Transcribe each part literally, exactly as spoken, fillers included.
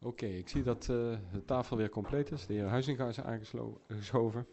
Oké, okay, ik zie dat uh, de tafel weer compleet is. De heer Huizinga is aangeschoven.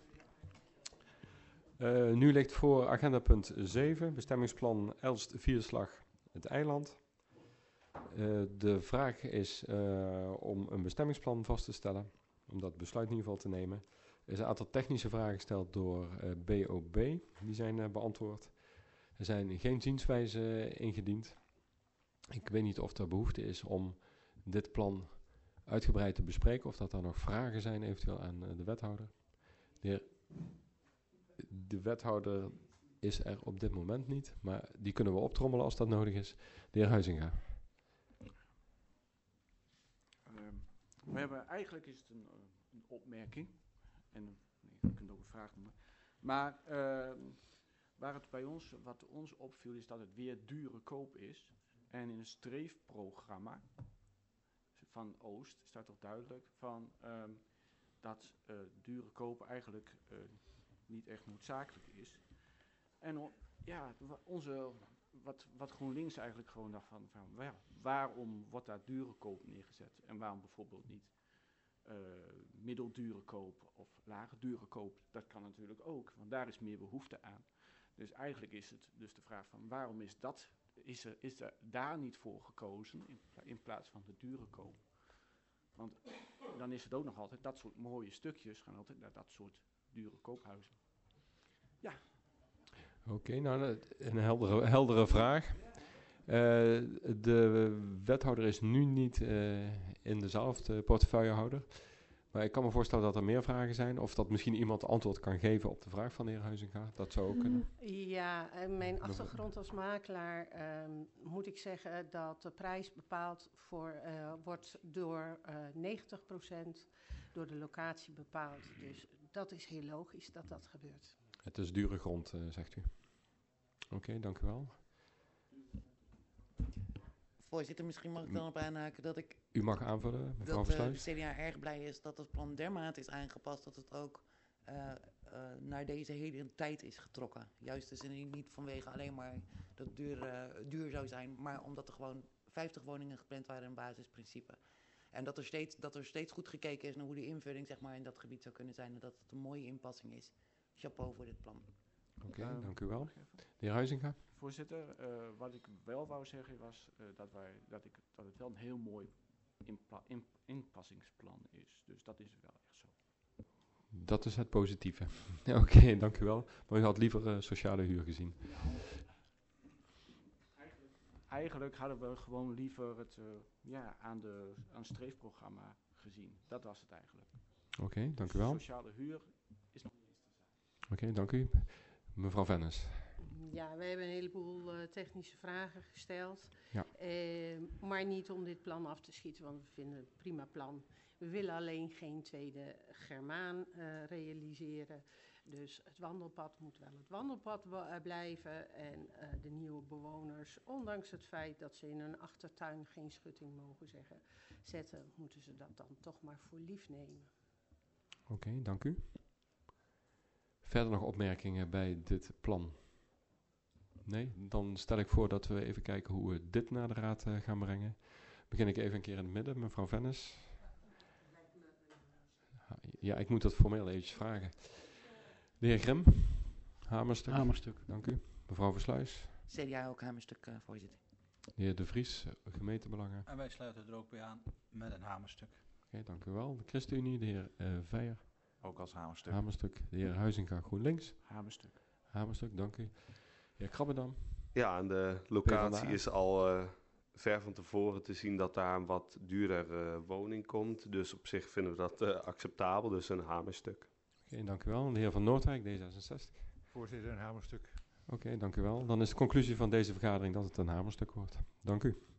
Uh, nu ligt voor agenda punt zeven, bestemmingsplan Elst-Vierslag, het eiland. Uh, de vraag is uh, om een bestemmingsplan vast te stellen, om dat besluit in ieder geval te nemen. Er is een aantal technische vragen gesteld door uh, B O B, die zijn uh, beantwoord. Er zijn geen zienswijzen ingediend. Ik weet niet of er behoefte is om dit plan uitgebreid te bespreken, of dat er nog vragen zijn eventueel aan uh, de wethouder. De, heer, de wethouder is er op dit moment niet, maar die kunnen we optrommelen als dat nodig is. De heer Huizinga. Uh, we hebben, eigenlijk is het een, een opmerking, en nee, je kunt het ook een vraag noemen, maar uh, waar het bij ons, wat ons opviel is dat het weer dure koop is, en in een streefprogramma van Oost staat toch duidelijk van um, dat uh, dure kopen eigenlijk uh, niet echt noodzakelijk is. En o, ja, onze, wat, wat GroenLinks eigenlijk gewoon dacht van, van ja, waarom wordt daar dure koop neergezet en waarom bijvoorbeeld niet uh, middeldure koop of lage dure koop, dat kan natuurlijk ook, want daar is meer behoefte aan. Dus eigenlijk is het dus de vraag van waarom is dat, is er, is er daar niet voor gekozen in, in plaats van de dure koop. Want dan is het ook nog altijd, dat soort mooie stukjes gaan altijd naar dat soort dure koophuizen. Ja. Oké, okay, nou een heldere, heldere vraag. Uh, de wethouder is nu niet uh, in de zaal, of de portefeuillehouder. Maar ik kan me voorstellen dat er meer vragen zijn. Of dat misschien iemand antwoord kan geven op de vraag van de heer Huizinga. Dat zou ook kunnen. Ja, mijn achtergrond als makelaar um, moet ik zeggen dat de prijs bepaald voor, uh, wordt door uh, negentig procent door de locatie bepaald. Dus dat is heel logisch dat dat gebeurt. Het is dure grond, uh, zegt u. Oké, okay, dank u wel. Voorzitter, misschien mag ik dan op aanhaken dat ik... U mag aanvullen, mevrouw dat Versluis. de C D A erg blij is dat het plan dermate is aangepast dat het ook uh, uh, naar deze hele tijd is getrokken. Juist dus niet vanwege alleen maar dat het duur, uh, duur zou zijn, maar omdat er gewoon vijftig woningen gepland waren in een basisprincipe. En dat er, steeds, dat er steeds goed gekeken is naar hoe de invulling zeg maar, in dat gebied zou kunnen zijn en dat het een mooie inpassing is. Chapeau voor dit plan. Oké, okay, um, dank u wel. De heer Huizinga. Voorzitter, uh, wat ik wel wou zeggen was uh, dat, wij, dat, ik, dat het wel een heel mooi inpla- in, inpassingsplan is. Dus dat is wel echt zo. Dat is het positieve. Oké, okay, dank u wel. Maar u had liever uh, sociale huur gezien. Eigenlijk, eigenlijk hadden we gewoon liever het uh, ja, aan, de, aan het streefprogramma gezien. Dat was het eigenlijk. Oké, okay, dank u wel. Sociale huur is nog niet eens te zijn. Oké, okay, dank u. Mevrouw Vennis. Ja, we hebben een heleboel uh, technische vragen gesteld. Ja. Uh, maar niet om dit plan af te schieten, want we vinden het een prima plan. We willen alleen geen tweede Germaan uh, realiseren. Dus het wandelpad moet wel het wandelpad uh, blijven. En uh, de nieuwe bewoners, ondanks het feit dat ze in hun achtertuin geen schutting mogen zeggen, zetten, moeten ze dat dan toch maar voor lief nemen. Oké, okay, dank u. Verder nog opmerkingen bij dit plan? Nee? Dan stel ik voor dat we even kijken hoe we dit naar de raad uh, gaan brengen. Begin ik even een keer in het midden, mevrouw Vennis. Ja, ik moet dat formeel eventjes vragen. De heer Grim, hamerstuk. Hamerstuk. Dank u. Mevrouw Versluis. C D A ook hamerstuk, uh, voorzitter. De heer De Vries, gemeentebelangen. En wij sluiten er ook bij aan met een hamerstuk. Oké, okay, dank u wel. De ChristenUnie, de heer uh, Veijer. Ook als hamerstuk. Hamerstuk. De heer Huizinga, GroenLinks. Hamerstuk. Hamerstuk, dank u. De heer Krabbedam. Ja, en de locatie is al uh, ver van tevoren te zien dat daar een wat duurdere uh, woning komt. Dus op zich vinden we dat uh, acceptabel, dus een hamerstuk. Oké, okay, dank u wel. De heer Van Noordwijk, D zesenzestig. Voorzitter, een hamerstuk. Oké, okay, dank u wel. Dan is de conclusie van deze vergadering dat het een hamerstuk wordt. Dank u.